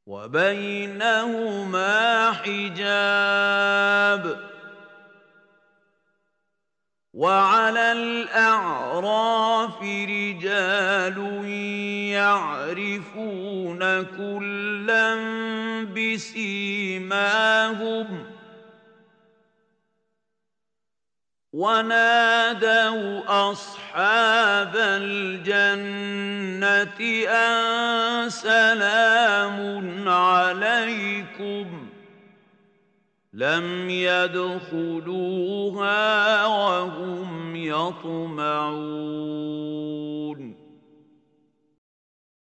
وبينهما حجاب وعلى الأعراف رجال يعرفون كلا بسيماهم ونادوا أصحاب الجنة أن سلام عليكم لم يدخلوها وهم يطمعون